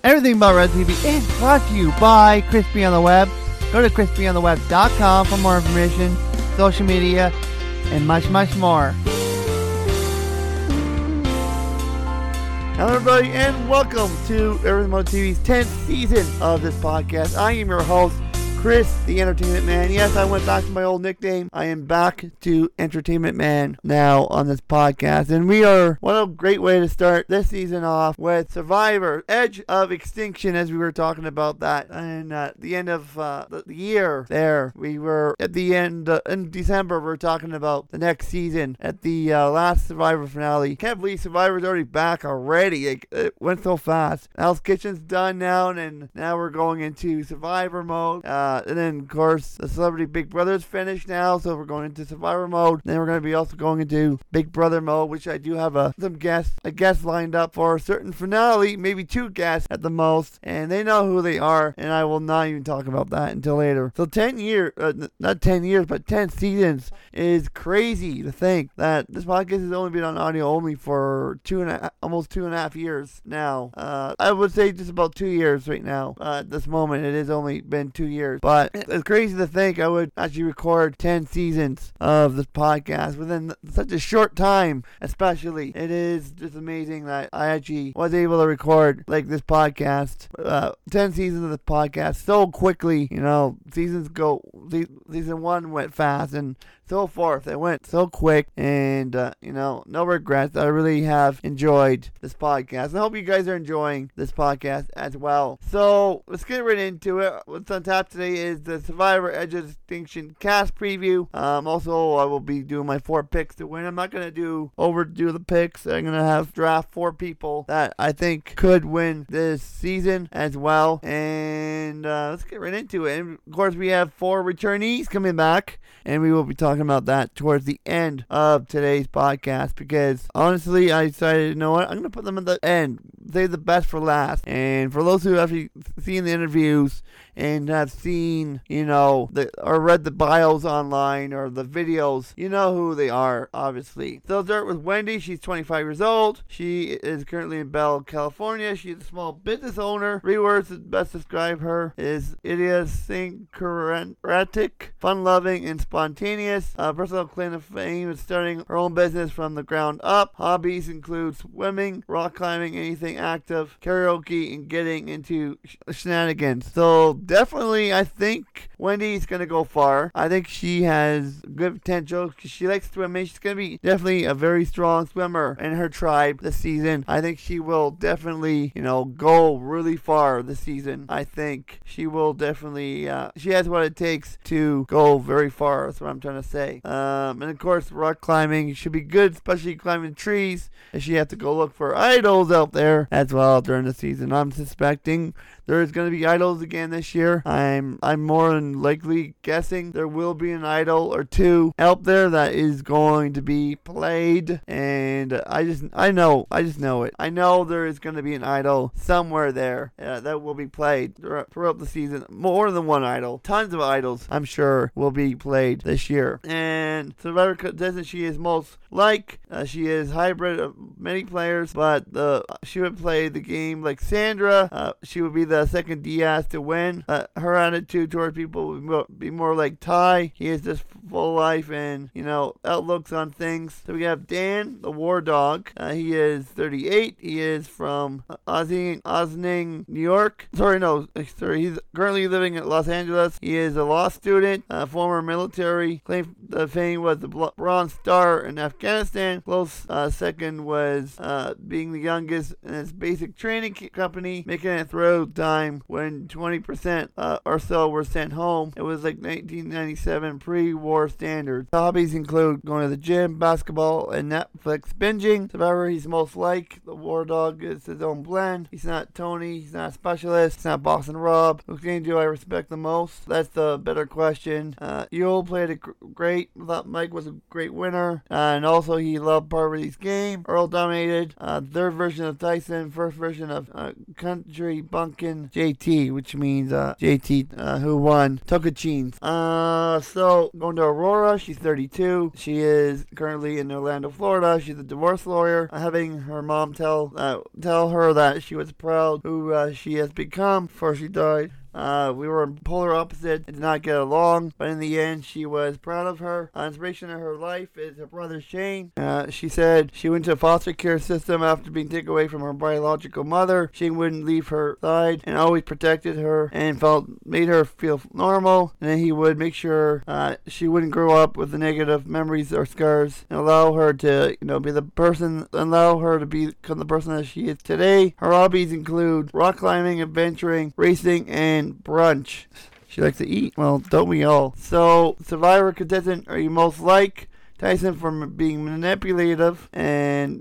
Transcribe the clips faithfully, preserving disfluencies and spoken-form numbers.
Everything About Red T V is brought to you by Crispy on the Web. Go to crispy on the web dot com for more information, social media, and much, much more. Hello everybody and welcome to Everything About T V's tenth season of this podcast. I am your host, Chris, the Entertainment Man. Yes, I went back to my old nickname. I am back to Entertainment Man now on this podcast. And we are, what a great way to start this season off with Survivor, Edge of Extinction, as we were talking about that. And at the end of uh, the, the year there, we were at the end, uh, in December, we were talking about the next season at the uh, last Survivor finale. Can't believe Survivor's already back already. It, it went so fast. Hell's Kitchen's done now, and now we're going into Survivor mode. Uh, Uh, and then, of course, the Celebrity Big Brother's finished now, so we're going into Survivor mode. Then we're going to be also going into Big Brother mode, which I do have a, some guests, a guest lined up for a certain finale, maybe two guests at the most, and they know who they are, and I will not even talk about that until later. So ten years, uh, not ten years, but ten seasons is crazy to think that this podcast has only been on audio only for two and a, almost two and a half years now. Uh, I would say just about two years right now. Uh, at this moment, it has only been two years. But it's crazy to think I would actually record ten seasons of this podcast within such a short time, especially. It is just amazing that I actually was able to record like this podcast, uh, ten seasons of this podcast so quickly. You know, seasons go, season one went fast and so forth. It went so quick, and uh, you know, no regrets. I really have enjoyed this podcast, and I hope you guys are enjoying this podcast as well. So let's get right into it. What's on tap today is the Survivor Edge of Extinction cast preview. Um, also, I will be doing my four picks to win. I'm not gonna do overdo the picks. I'm gonna have draft four people that I think could win this season as well. And uh, let's get right into it. And of course, we have four returnees coming back, and we will be talking about that towards the end of today's podcast, because honestly I decided, you know what, I'm going to put them at the end, save the best for last. And for those who have actually seen the interviews and have seen, you know, the, or read the bios online or the videos, you know who they are, obviously. So I'll start with Wendy. She's twenty-five years old. She is currently in Bell, California. She's a small business owner. Three words that best describe her is idiosyncratic, fun-loving, and spontaneous. Uh, personal claim to fame is starting her own business from the ground up. Hobbies include swimming, rock climbing, anything active, karaoke, and getting into sh- shenanigans. So definitely, I think Wendy's going to go far. I think she has good potential because she likes swimming. She's going to be definitely a very strong swimmer in her tribe this season. I think she will definitely, you know, go really far this season. I think she will definitely, uh, she has what it takes to go very far. That's what I'm trying to say. Um, and of course, rock climbing should be good, especially climbing trees. And she has to go look for idols out there as well during the season. I'm suspecting there's going to be idols again this year. I'm I'm more than likely guessing there will be an idol or two out there that is going to be played, and I just I know I just know it. I know there is going to be an idol somewhere there uh, that will be played throughout the season. More than one idol, tons of idols, I'm sure, will be played this year. And Survivor contestant she is most like uh, she is hybrid of many players, but the she would play the game like Sandra. Uh, she would be the the second Diaz to win. Uh, her attitude toward people would be more like Ty. He is just full life and, you know, outlooks on things. So we have Dan, the war dog. Uh, he is thirty-eight. He is from Ossining, Ossining, New York. Sorry, no, sorry. He's currently living in Los Angeles. He is a law student, uh, former military. Claim to fame was the Bronze Star in Afghanistan. Close uh, second was uh, being the youngest in his basic training company, making it through time when twenty percent uh, or so were sent home. It was like nineteen ninety-seven pre-war standards. Hobbies include going to the gym, basketball, and Netflix binging. Survivor, he's most like the war dog is his own blend. He's not Tony. He's not a specialist. He's not Boston Rob. Whose game do I respect the most? That's the better question. Uh, Yul played it great. I thought Mike was a great winner. Uh, and also, he loved Parvati's game. Earl dominated. Uh, third version of Tyson. First version of uh, Country Bunkin J T, which means uh, uh, J T, uh, who won Tocantins. Uh, so going to Aurora, she's thirty-two. She is currently in Orlando, Florida. She's a divorce lawyer. Uh, having her mom tell uh, tell her that she was proud who uh, she has become before she died. Uh, we were polar opposites and did not get along, but in the end, she was proud of her. Uh, inspiration of her life is her brother Shane. Uh, she said she went to a foster care system after being taken away from her biological mother. Shane wouldn't leave her side and always protected her and felt made her feel normal. And then he would make sure uh, she wouldn't grow up with the negative memories or scars and allow her to, you know, be the person, allow her to become the person that she is today. Her hobbies include rock climbing, adventuring, racing, and brunch. She likes to eat. Well, don't we all? So, Survivor contestant are you most like? Tyson for being manipulative and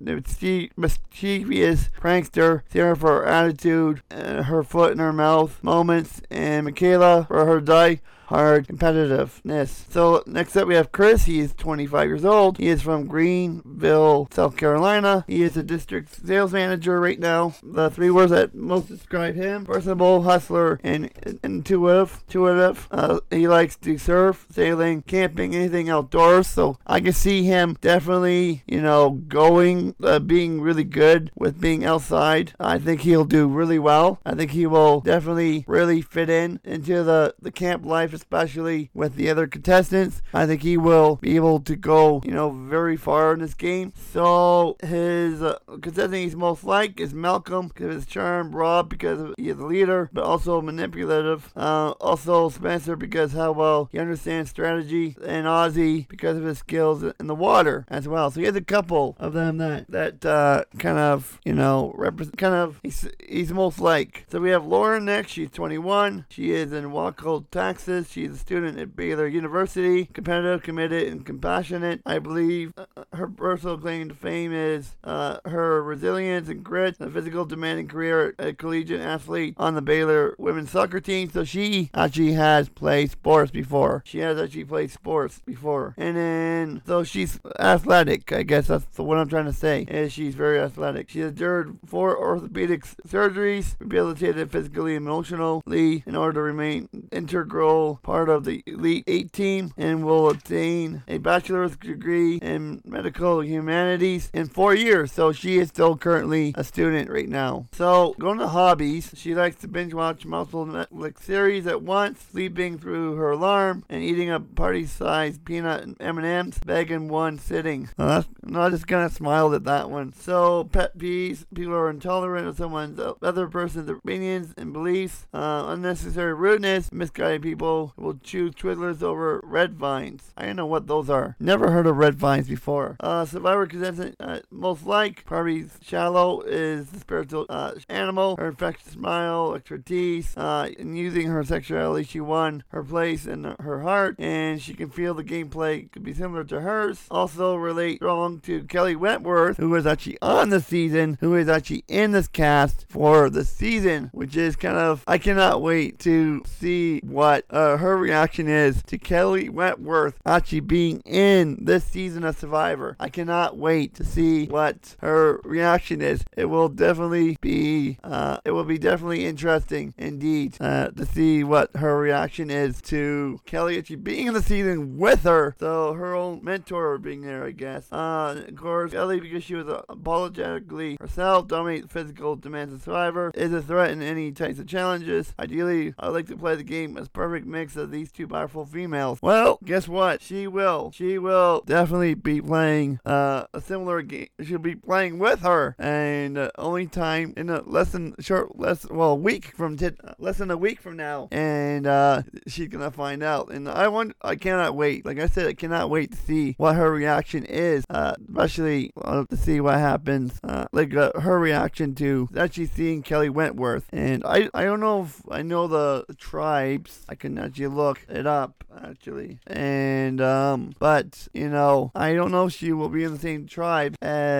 mischievous prankster. Sarah for her attitude, uh, her foot in her mouth moments, and Michaela for her die hard competitiveness. So next up we have Chris. He is twenty-five years old. He is from Greenville, South Carolina. He is a district sales manager right now. The three words that most describe him: personable, hustler, and intuitive. Intuitive. Uh, he likes to surf, sailing, camping, anything outdoors. So I can see him definitely, you know, going, uh, being really good with being outside. I think he'll do really well. I think he will definitely really fit in into the, the camp life, especially with the other contestants. I think he will be able to go, you know, very far in this game. So his uh, contestant he's most like is Malcolm because of his charm, Rob because he is a leader, but also manipulative. Uh, also Spencer because how well he understands strategy, and Ozzy because of his skills in the water as well. So he has a couple of them that that uh, kind of, you know, represent kind of he's he's most like. So we have Lauren next. She's twenty-one. She is in Waco, Texas. She's a student at Baylor University. Competitive, committed, and compassionate. I believe uh, her personal claim to fame is uh, her resilience and grit, a physical demanding career as a collegiate athlete on the Baylor women's soccer team. So she actually has played sports before. She has actually played sports before. And then, so she's athletic. I guess that's what I'm trying to say, is she's very athletic. She has endured four orthopedic surgeries, rehabilitated physically and emotionally in order to remain integral part of the Elite Eight team, and will obtain a bachelor's degree in medical humanities in four years. So she is still currently a student right now. So going to hobbies, she likes to binge watch multiple Netflix series at once, sleeping through her alarm, and eating a party-sized peanut and M and M's bag in one sitting. Well, that's, no, I just kind of smiled at that one. So pet peeves: people are intolerant of someone's uh, other person's opinions and beliefs. Uh, unnecessary rudeness: misguided people will choose Twizzlers over red vines. I don't know what those are. Never heard of red vines before. Uh, Survivor contestant uh, most like, probably shallow, is the spiritual uh, animal. Her infectious smile, expertise, uh, in using her sexuality, she won her place in her heart, and she can feel the gameplay could be similar to hers. Also relate strong to Kelly Wentworth, who is actually on the season, who is actually in this cast for the season, which is kind of, I cannot wait to see what uh, her reaction is to Kelly Wentworth actually being in this season of Survivor. I cannot wait to see what her reaction is. It will definitely be, uh, it will be definitely interesting indeed uh, to see what her reaction is to Kelly actually being in the season with her. So her own mentor being there, I guess. Uh, of course, Kelly, because she was uh, apologetically herself, dominate the physical demands of Survivor, is a threat in any types of challenges. Ideally, I like to play the game as a perfect mix of these two powerful females. Well, guess what? She will. She will definitely be playing uh, a similar game. She'll be playing with her, and uh, only time in a less than short, less well, a week from t- less than a week from now, and uh, she's gonna find out. And I want, I cannot wait. Like I said, I cannot wait to see what her reaction is, uh, especially uh, to see what happens. Uh, like uh, her reaction to actually seeing Kelly Wentworth, and I, I don't know if I know the tribes. I can actually look it up actually, and um, but you know, I don't know if she will be in the same tribe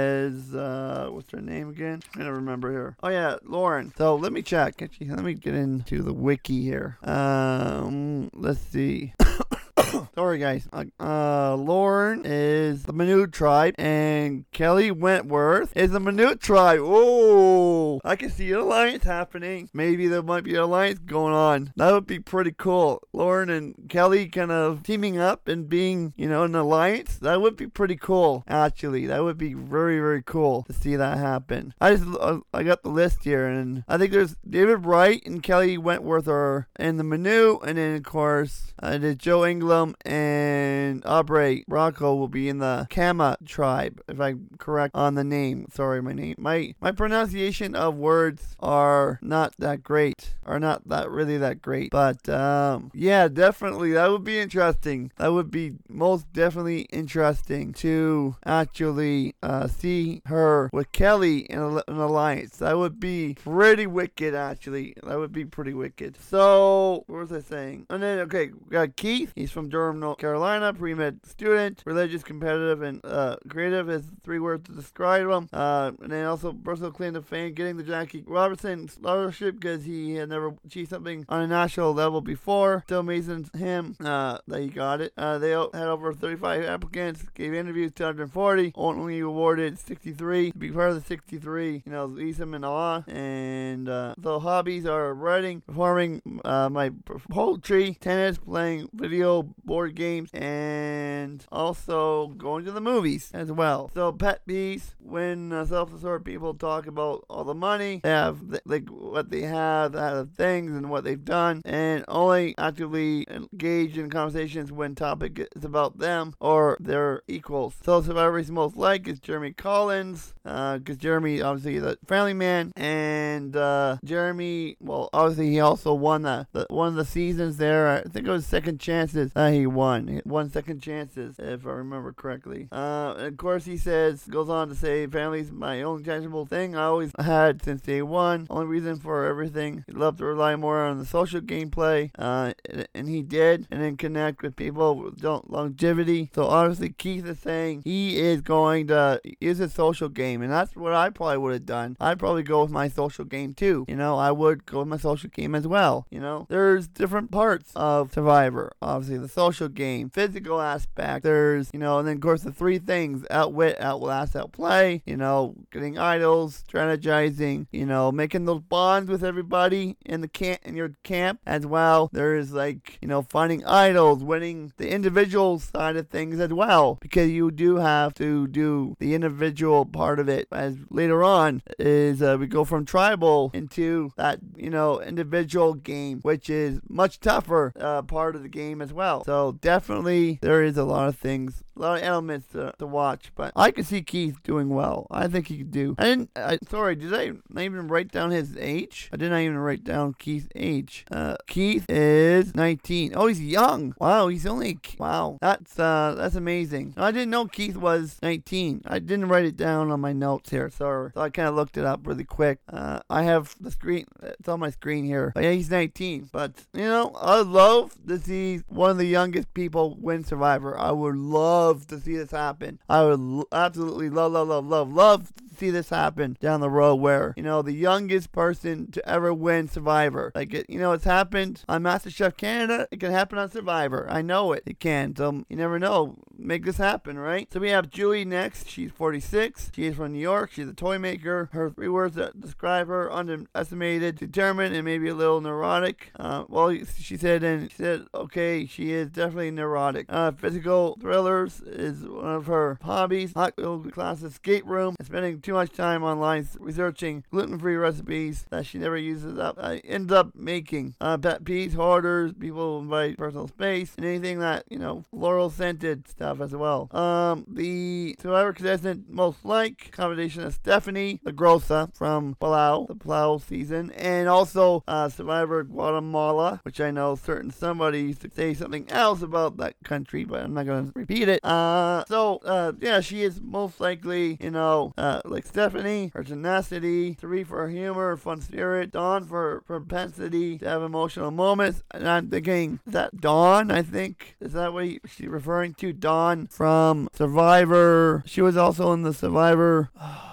as uh, what's her name again? I don't remember here. Oh yeah, Lauren. So let me check. Actually, let me get into the wiki here. Um, let's see. Sorry, guys. Uh, uh, Lauren is the Minute tribe, and Kelly Wentworth is the Minute tribe. Oh, I can see an alliance happening. Maybe there might be an alliance going on. That would be pretty cool. Lauren and Kelly kind of teaming up and being, you know, an alliance. That would be pretty cool, actually. That would be very, very cool to see that happen. I just, uh, I got the list here, and I think there's David Wright and Kelly Wentworth are in the Minute, and then, of course, uh, there's Joe Ingram and Aubrey Rocco will be in the Kama tribe, if I'm correct on the name. Sorry, my name, my my pronunciation of words are not that great, are not that really that great. But um, yeah, definitely that would be interesting. That would be most definitely interesting to actually uh, see her with Kelly in a, an alliance. That would be pretty wicked, actually. That would be pretty wicked. So what was I saying? And then okay, we got Keith. He's from Durham, North Carolina, pre-med student, religious, competitive, and uh, creative is three words to describe him. Uh, and then also personal claim to fame, getting the Jackie Robinson scholarship because he had never achieved something on a national level before. Still amazing him uh, that he got it. Uh, they had over thirty-five applicants, gave interviews two hundred forty, only awarded sixty-three. To be part of the sixty-three, you know, leaves him in awe. And uh, so hobbies are writing, performing uh, my poetry, tennis, playing video board games, and also going to the movies as well. So pet peeves, when uh, self-absorbed people talk about all the money they have, th- like what they have, out of things and what they've done, and only actively engage in conversations when topic is about them or their equals. So Survivor's most like is Jeremy Collins, because uh, Jeremy obviously is a family man, and uh, Jeremy, well, obviously he also won the, the one of the seasons there. I think it was Second Chances that he won. He won Second Chances, if I remember correctly. Uh, and of course, he says, goes on to say, family's my only tangible thing I always had since day one. Only reason for everything. He'd love to rely more on the social gameplay, uh, and, and he did, and then connect with people with longevity. So obviously, Keith is saying he is going to use a social game, and that's what I probably would have done. I'd probably go with my social game too. You know, I would go with my social game as well. You know, there's different parts of Survivor. Obviously, the social game, physical aspect. There's, you know, and then of course the three things: outwit, outlast, outplay. You know, getting idols, strategizing. You know, making those bonds with everybody in the camp, in your camp as well. There's like, you know, finding idols, winning the individual side of things as well, because you do have to do the individual part of it. As later on is uh, we go from tribal into that, you know, individual game, which is much tougher uh, part of the game as well. So definitely there is a lot of things, a lot of elements to, to watch, but I can see Keith doing well. I think he could do. I didn't. I, sorry, did I not even write down his age? I did not even write down Keith's age. Uh, Keith is nineteen. Oh, he's young. Wow, he's only. Wow, that's uh, that's amazing. I didn't know Keith was nineteen. I didn't write it down on my notes here. Sorry, so I kind of looked it up really quick. Uh, I have the screen. It's on my screen here. But yeah, he's nineteen. But you know, I'd love to see one of the youngest people win Survivor. I would love to see this happen. I would l- absolutely love, love, love, love, love to see this happen down the road, where, you know, the youngest person to ever win Survivor. Like, it, you know, it's happened on MasterChef Canada. It can happen on Survivor. I know it. It can. So you never know. Make this happen, right? So we have Julie next. She's forty-six. She is from New York. She's a toy maker. Her three words that describe her: underestimated, determined, and maybe a little neurotic. Uh, well, she said, and she said, okay, she is definitely neurotic. Uh, physical thrillers is one of her hobbies. Hot class escape room, and spending too much time online researching gluten-free recipes that she never uses up. Uh, ends up making uh, pet peeves, hoarders, people invite personal space, and anything that, you know, floral scented stuff as well. Um, the Survivor contestant most like combination of Stephanie LaGrossa from Palau, the Palau season, and also uh, Survivor Guatemala, which I know certain somebody used to say something else about that country, but I'm not going to repeat it. Uh, so uh, yeah, she is most likely, you know, uh, like Stephanie, her tenacity, three for her humor, fun spirit, Dawn for her propensity to have emotional moments. And I'm thinking, is that Dawn? I think is that what he, she's referring to? Dawn from Survivor. She was also in the Survivor.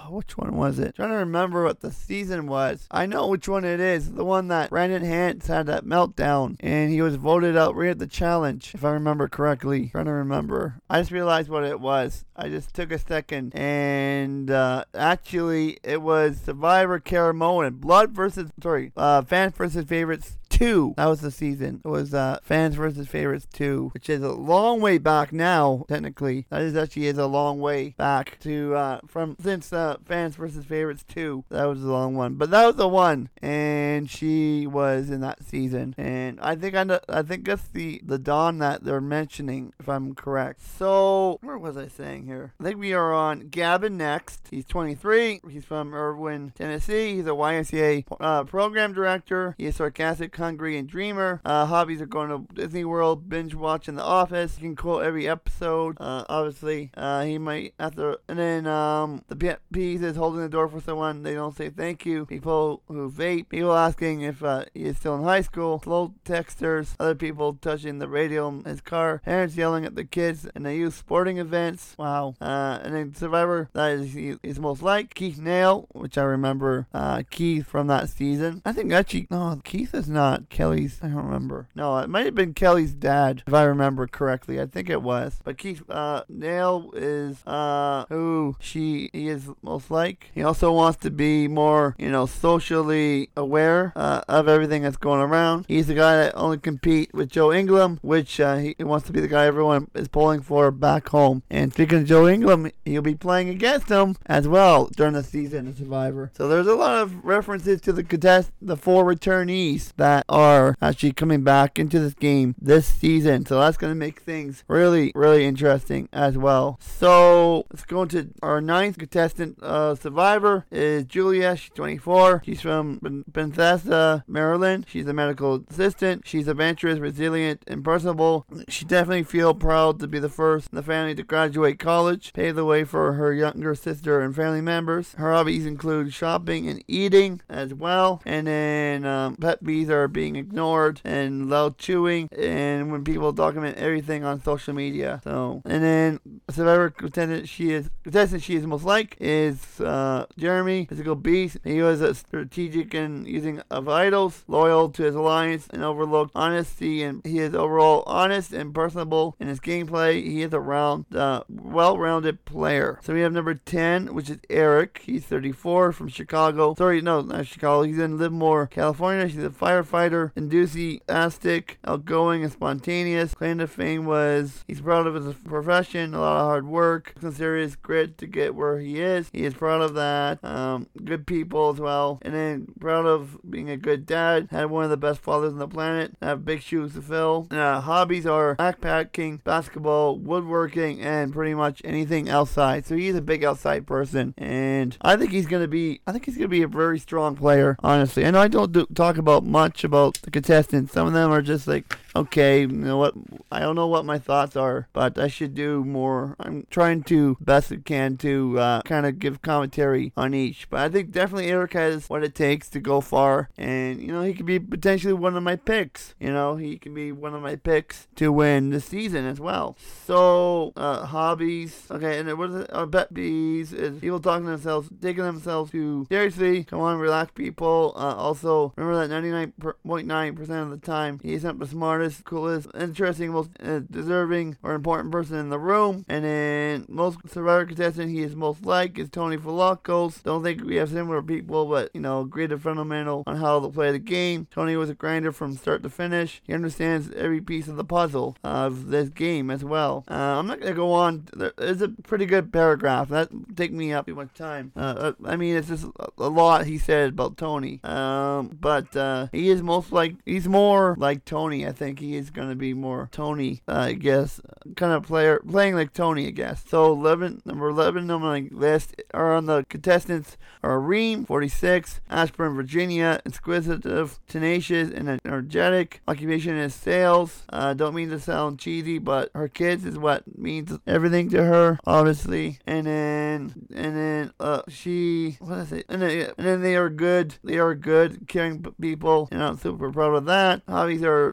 which one was it? I'm trying to remember what the season was. I know which one it is. The one that Brandon Hantz had that meltdown and he was voted out right at the challenge, if I remember correctly. I'm trying to remember. I just realized what it was. I just took a second and uh, actually it was Survivor Caramoan. Blood versus, sorry, uh, Fans versus Favorites two. That was the season. It was uh, Fans versus Favorites two, which is a long way back now, technically. That is actually is a long way back to, uh, from, since uh, Fans versus Favorites two. That was a long one. But that was the one. And she was in that season. And I think I, know, I think that's the, the Dawn that they're mentioning, if I'm correct. So, where was I saying here? I think we are on Gavin next. He's twenty-three. He's from Irwin, Tennessee. He's a Y M C A uh, program director. He is sarcastic, hungry, and dreamer. Uh, hobbies are going to Disney World, binge watching The Office. He can quote every episode. Uh, obviously, uh, he might have to. And then um, the pet peeve is holding the door for someone. They don't say thank you. People who vape. People asking if uh, he is still in high school. Slow texters. Other people touching the radio in his car. Parents yelling at the kids in the youth sporting events. Wow. Uh, and then Survivor, that is he, he's most like. Keith Nail, which I remember uh, Keith from that season. I think actually, no, Keith is not Kelly's. I don't remember. No, it might have been Kelly's dad, if I remember correctly. I think it was. But Keith uh, Nail is uh, who she he is most like. He also wants to be more, you know, socially aware uh, of everything that's going around. He's the guy that only compete with Joe Ingram, which uh, he, he wants to be the guy everyone is pulling for back home. And speaking of Joe Ingram, he'll be playing against him as well during the season of Survivor. So there's a lot of references to the contest, the four returnees that are actually coming back into this game this season. So that's going to make things really, really interesting as well. So let's go into our ninth contestant, uh, Survivor, is Julia. She's twenty-four. She's from Bethesda, Maryland. She's a medical assistant. She's adventurous, resilient, and personable. She definitely feels proud to be the first in the family to graduate college, pave the way for her younger sister and family members. Her hobbies include shopping and eating as well. And then um, pet peeves are being ignored and loud chewing, and when people document everything on social media. So, and then Survivor contestant she is contestant she is most like is uh, Jeremy, physical beast. He was a strategic in using of idols, loyal to his alliance, and overlooked honesty, and he is overall honest and personable in his gameplay. He is a round, uh, well-rounded player. So we have number ten, which is Eric. He's thirty-four, from Chicago. Sorry, no, not Chicago. He's in Livermore, California. She's a firefighter, enthusiastic, outgoing, and spontaneous. Claim to fame was he's proud of his profession, a lot of hard work, some serious grit to get where he is. He is proud of that. Um, good people as well. And then proud of being a good dad. Had one of the best fathers on the planet. Have big shoes to fill. Uh, hobbies are backpacking, basketball, woodworking, and pretty much anything outside. So he's a big outside person, and I think he's gonna be. I think he's gonna be a very strong player. Honestly, I know I don't do, talk about much about the contestants. Some of them are just like, okay, you know what? I don't know what my thoughts are, but I should do more. I'm trying to best I can to uh, kind of give commentary on each. But I think definitely Eric has what it takes to go far, and you know he could be potentially one of my picks. You know he can be one of my picks to win the season as well. So uh, hobbies, okay, and what is it? Uh, bet bees is people talking to themselves, taking themselves too seriously. Come on, relax, people. Uh, also remember that ninety-nine point nine percent of the time he isn't the smartest, coolest, interesting, most uh, deserving or important person in the room. And then most Survivor contestant he is most like is Tony Falacos. Don't think we have similar people, but you know, great and fundamental on how to play the game. Tony was a grinder from start to finish. He understands every piece of the puzzle of this game as well. Uh, I'm not gonna go on. There's a pretty good paragraph that take me up too much time. Uh, I mean, it's just a lot he said about Tony. Um, but uh, he is most like he's more like Tony. I think he is gonna be more Tony. Uh, I guess kind of player playing like Tony. I guess. So eleven, number eleven on my list are on the contestants are Reem, forty-six, Ashburn, Virginia, inquisitive, tenacious, and energetic. Occupation is sales. Uh, don't mean to sound cheesy, but her kids is what means everything to her, obviously. And then, and then, uh, she, what is it? And then, and then they are good. They are good, caring people, and I'm super proud of that. Hobbies are chess,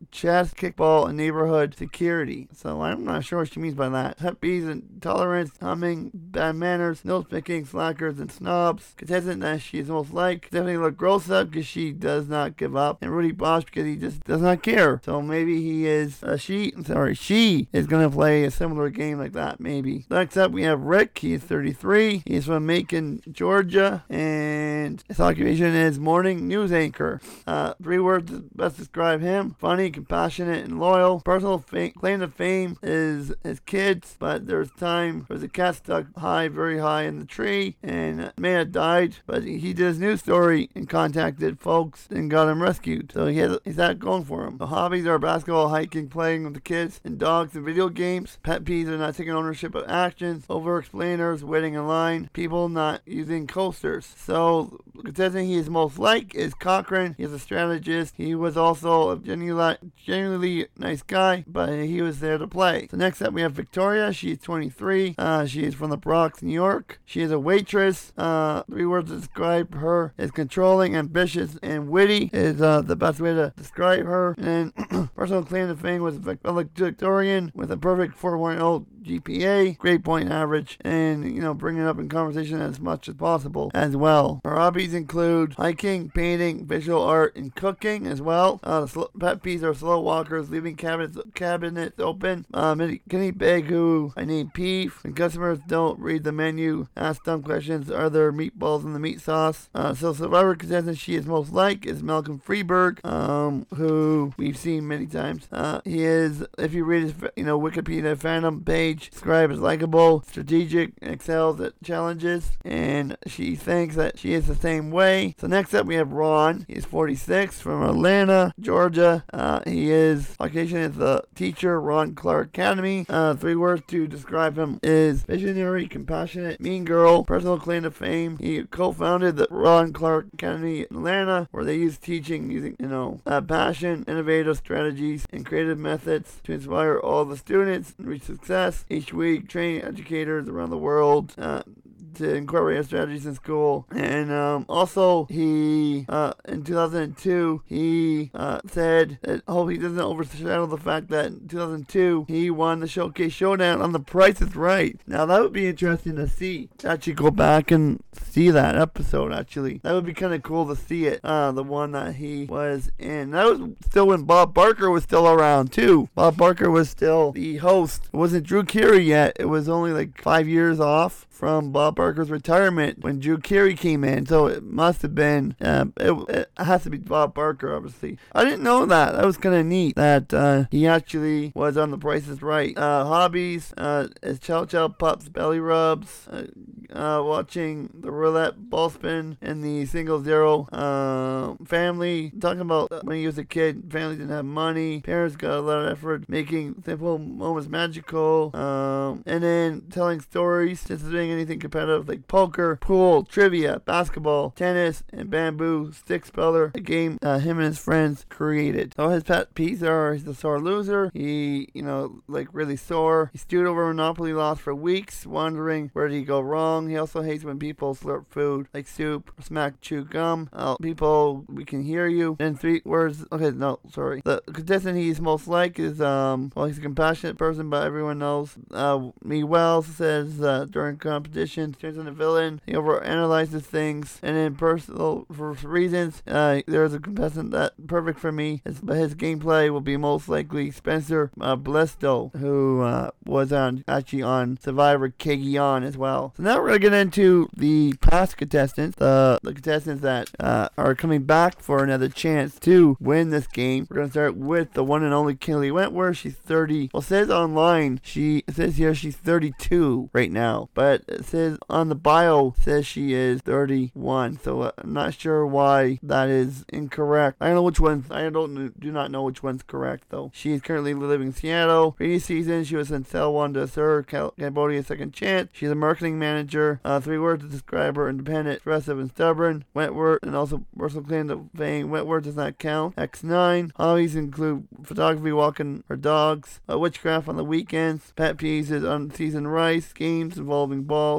chess, kickball, and neighborhood security. So I'm not sure what she means by that. Pet peeves: intolerance, humming, bad manners, nose picking, slackers, and snobs. Contestant that she is most like. Definitely look gross up because she does not give up. And Rudy Bosch because he just does not care. So maybe he is, uh, she, sorry, she is going to play a similar game like that, maybe. Next up, we have Rick. He is thirty-three. He is from Macon, Georgia. And his occupation is morning news anchor. Uh, three words best describe him: funny, compassionate, and loyal. Personal fa- claim to fame is his kids, but there's time where the cat stuck high, very high in the tree, and may have died, but he did his news story and contacted folks and got him rescued. So he has, he's that going for him. The hobbies are basketball, hiking, playing with the kids, and dogs and video games. Pet peeves are not taking ownership of actions, over-explainers, waiting in line, people not using coasters. So the contestant he is most like is Cochran. He is a strategist. He was also a genuinely, genuinely nice guy, but he was there to play. So next up we have Victoria. She's twenty-three. Uh, she is from the Bronx, New York. She is a waitress. Uh, three words to describe her is controlling, ambitious, and witty is uh, the best way to describe her. And personal claim to fame was valedictorian with a perfect four point oh G P A, grade point average, and, you know, bring it up in conversation as much as possible as well. Her hobbies include hiking, painting, visual art, and cooking as well. Uh, the sl- pet peeves are slow walkers, leaving cabinets cabinets open, um, guinea pig who I name Peeve, when customers don't read the menu, ask dumb questions, are there meatballs in the meat sauce? Uh, so Survivor contestant she is most like is Malcolm Freeberg, um, who we've seen many times. Uh, he is, if you read his, you know, Wikipedia fandom page, described as likable, strategic, excels at challenges, and she thinks that she is the same way. So next up we have Ron. He's forty-six, from Atlanta, Georgia. Uh, he is, occupation is the teacher, Ron Clark Academy. Uh, three words to describe him is visionary, compassionate, mean girl, personal claim to fame. He co-founded the Ron Clark Academy in Atlanta, where they use teaching using, you know, uh, passion, innovative strategies, and creative methods to inspire all the students and reach success. Each week, training educators around the world uh, to incorporate strategies in school. And um, also, he, uh, in two thousand two, he uh, said that I hope he doesn't overshadow the fact that in two thousand two, he won the Showcase Showdown on The Price is Right. Now, that would be interesting to see. To actually go back and see that episode, actually. That would be kind of cool to see it. Uh, the one that he was in. That was still when Bob Barker was still around, too. Bob Barker was still the host. It wasn't Drew Carey yet. It was only like five years off from Bob Barker's retirement when Drew Carey came in, so it must have been, uh, it, it has to be Bob Barker, obviously. I didn't know that. That was kind of neat that uh, he actually was on The Price is Right. Uh, hobbies uh, is Chow Chow Pups belly rubs, uh, uh, watching the roulette ball spin and the single zero. Uh, family, talking about when he was a kid, family didn't have money, parents got a lot of effort making simple moments magical, um, and then telling stories, just doing anything competitive like poker, pool, trivia, basketball, tennis, and bamboo stick speller, a game uh, him and his friends created. So his pet peeves are he's a sore loser. He, you know, like really sore. He stewed over Monopoly lost for weeks, wondering where did he go wrong. He also hates when people slurp food like soup or smack chew gum. Uh, people, we can hear you. And three words. Okay, no, sorry. The contestant he's most like is um, well, he's a compassionate person, but everyone knows uh, me well. Says uh, during competition, turns into a villain. He overanalyzes things, and in personal for reasons, uh, there's a contestant that perfect for me. His, but his gameplay will be most likely Spencer uh, Blesto, who uh, was on actually on Survivor Kagion as well. So now we're gonna get into the past contestants, the the contestants that uh, are coming back for another chance to win this game. We're gonna start with the one and only Kelly Wentworth. She's thirty. Well, it says online she it says here she's thirty-two right now, but it says on the bio it says she is thirty-one. So uh, I'm not sure why that is incorrect. I don't know which one. I don't do not know which one's correct though. She is currently living in Seattle. Previous season she was in Cell One to serve Cambodia Second Chance. She's a marketing manager. Uh, three words to describe her: independent, aggressive, and stubborn. Wentworth, and also personal claim to fame. Wentworth does not count. X nine. Hobbies include photography, walking her dogs, uh, witchcraft on the weekends. Pet peeves is unseasoned rice, games involving balls, and people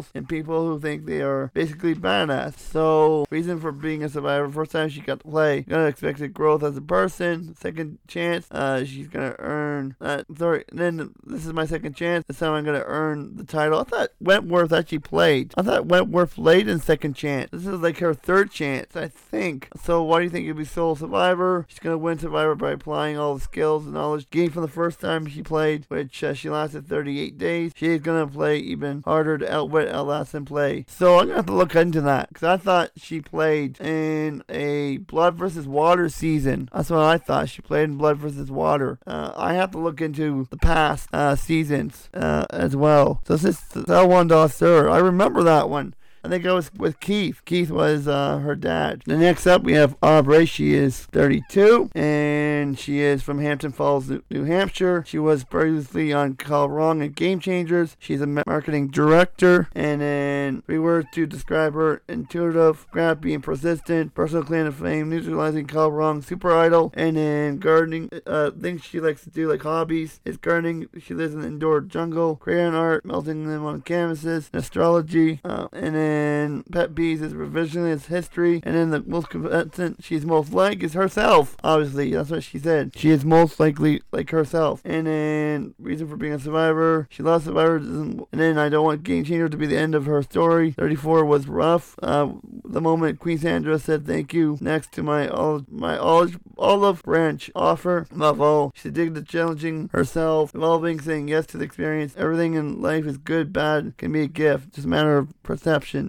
people who think they are basically badass. So, reason for being a survivor: first time she got to play, gonna expect growth as a person. Second chance, uh, she's gonna earn. Uh, sorry, then this is my second chance. This time I'm gonna earn the title. I thought Wentworth actually played. I thought Wentworth played in second chance. This is like her third chance, I think. So, why do you think it'd be sole survivor? She's gonna win survivor by applying all the skills and knowledge gained from the first time she played, which uh, she lasted thirty-eight days. She is gonna play even harder to outwit, outlast, and play. So I'm gonna have to look into that because I thought she played in a Blood versus Water season. That's what I thought. She played in Blood versus Water. Uh, I have to look into the past uh, seasons uh, as well. So this is Cell One Dosseur. I remember that one. I think I was with Keith. Keith was uh, her dad. The next up, we have Aubrey. She is thirty-two, and she is from Hampton Falls, New Hampshire. She was previously on Call Wrong and Game Changers. She's a marketing director, and then three words to describe her: intuitive, scrappy, and persistent. Personal claim to fame: neutralizing Call Wrong, super idol, and then gardening. Uh, things she likes to do, like hobbies, is gardening. She lives in the indoor jungle. Crayon art, melting them on canvases. Astrology, uh, and then. And pet peeves is revisionist history. And then the most competent she's most like is herself. Obviously, that's what she said. She is most likely like herself. And then reason for being a survivor: she lost Survivor. And then I don't want Game Changer to be the end of her story. thirty-four was rough. Uh, the moment Queen Sandra said thank you next to my olive, my olive, olive branch offer. Above all, she did the challenging herself, evolving, saying yes to the experience. Everything in life is good, bad, can be a gift. Just a matter of perception.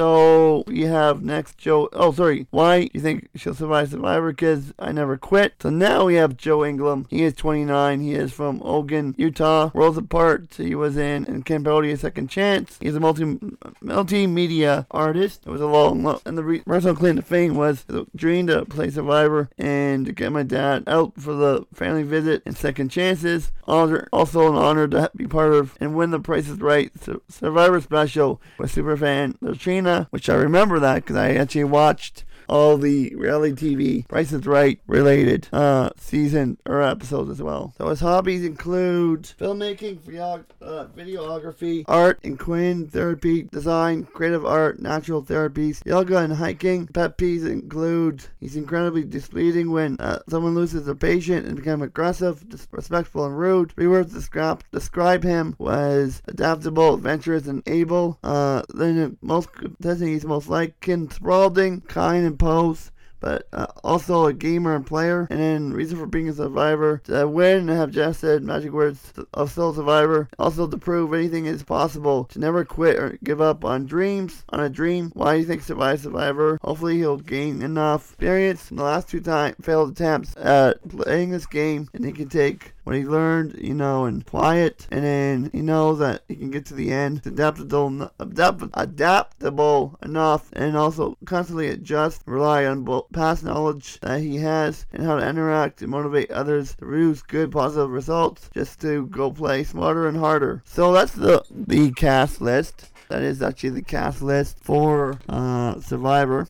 So we have next Joe. Oh, sorry. Why you think she'll survive Survivor? Because I never quit. So now we have Joe Ingram. He is twenty-nine. He is from Oregon, Utah. Worlds Apart. He was in, in Cambodia Second Chance. He's a multi multimedia artist. It was a long, and the re- personal claim to fame was the dream to play Survivor and to get my dad out for the family visit and Second Chances. Also an honor to be part of and win the Price is Right Survivor special with superfan Latrina, which I remember that because I actually watched all the reality T V Price is Right related uh, season or episodes as well. So his hobbies include filmmaking, video, uh, videography, art and Quinn therapy, design, creative art, natural therapies, yoga, and hiking. Pet peeves include he's incredibly displeasing when uh, someone loses a patient and becomes aggressive, disrespectful, and rude. Three words to describe, describe him was adaptable, adventurous, and able. Uh, then most contesting he's most like Ken Spalding, kind and pose, but uh, also a gamer and player. And then reason for being a survivor: to win and have Jeff said magic words of Soul Survivor. Also to prove anything is possible, to never quit or give up on dreams, on a dream. Why do you think survive Survivor? Hopefully he'll gain enough experience in the last two time failed attempts at playing this game, and he can take what he learned, you know, and apply it, and then he knows that he can get to the end. It's adaptable, adapt, adaptable enough, and also constantly adjust, rely on both past knowledge that he has, and how to interact and motivate others to produce good, positive results, just to go play smarter and harder. So that's the the cast list. That is actually the cast list for uh, Survivor,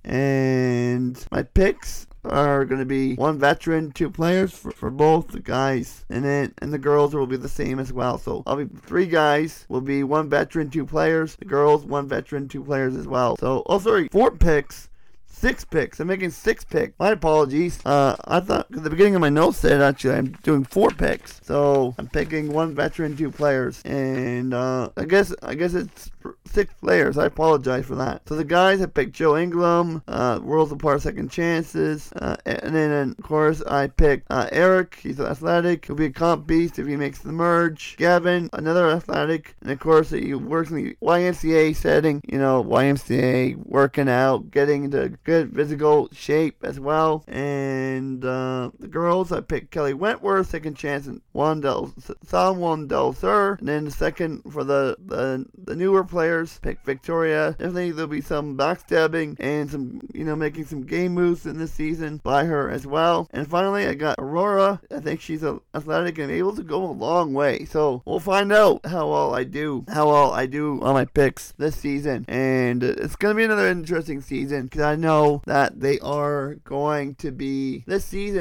and my picks are going to be one veteran, two players for, for both the guys, and then and the girls will be the same as well. So I'll be three guys will be one veteran, two players. The girls, one veteran, two players as well. So oh sorry, four picks. Six picks. I'm making six picks. My apologies. Uh, I thought at the beginning of my notes said actually I'm doing four picks. So I'm picking one veteran, two players, and uh, I guess I guess it's six players. I apologize for that. So the guys, I picked Joe Ingram, uh, Worlds Apart, Second Chances, uh, and then of course I picked uh, Eric. He's athletic. He'll be a comp beast if he makes the merge. Gavin, another athletic, and of course he works in the Y M C A setting. You know, Y M C A, working out, getting into good physical shape as well. And uh, the girls, I picked Kelly Wentworth, Second Chance, and Juan Del San Juan Del Sur. And then the second for the, the the newer players, pick Victoria. Definitely there'll be some backstabbing and some, you know, making some game moves in this season by her as well. And finally, I got Aurora. I think she's a, athletic and able to go a long way. So we'll find out how well I do, how well I do on my picks this season. And it's gonna be another interesting season because I know that they are going to be this season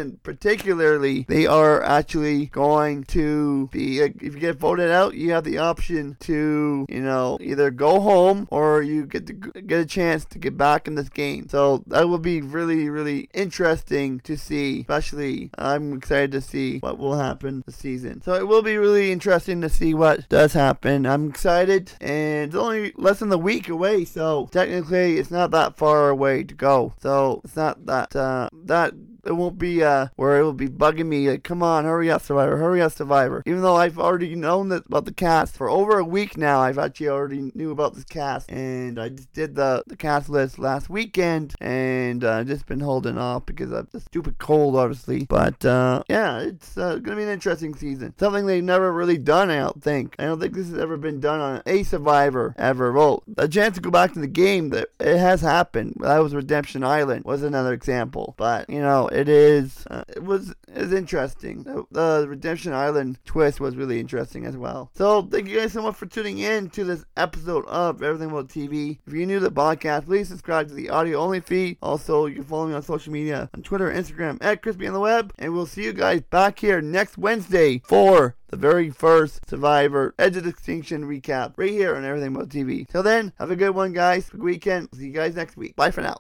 particularly, they are actually going to be, if you get voted out, you have the option to, you know, either go home or you get to get a chance to get back in this game. So that will be really, really interesting to see. Especially, I'm excited to see what will happen this season. So it will be really interesting to see what does happen. I'm excited, and it's only less than a week away, so technically it's not that far away to go. So it's not that uh, that. It won't be uh, where it will be bugging me like, come on, hurry up, Survivor, hurry up, Survivor. Even though I've already known that about the cast for over a week now, I've actually already knew about this cast, and I just did the, the cast list last weekend, and I've uh, just been holding off because of the stupid cold, obviously. But uh, yeah, it's uh, going to be an interesting season. Something they've never really done, I don't think. I don't think this has ever been done on a Survivor ever. Well, a chance to go back to the game, that it has happened. That was Redemption Island, was another example. But, you know, it is, uh, it was, it was interesting. The, the Redemption Island twist was really interesting as well. So, thank you guys so much for tuning in to this episode of Everything About T V. If you're new to the podcast, please subscribe to the audio-only feed. Also, you can follow me on social media, on Twitter and Instagram, at Crispy on the Web. And we'll see you guys back here next Wednesday for the very first Survivor Edge of Extinction recap right here on Everything About T V. Till then, have a good one, guys. Good weekend. See you guys next week. Bye for now.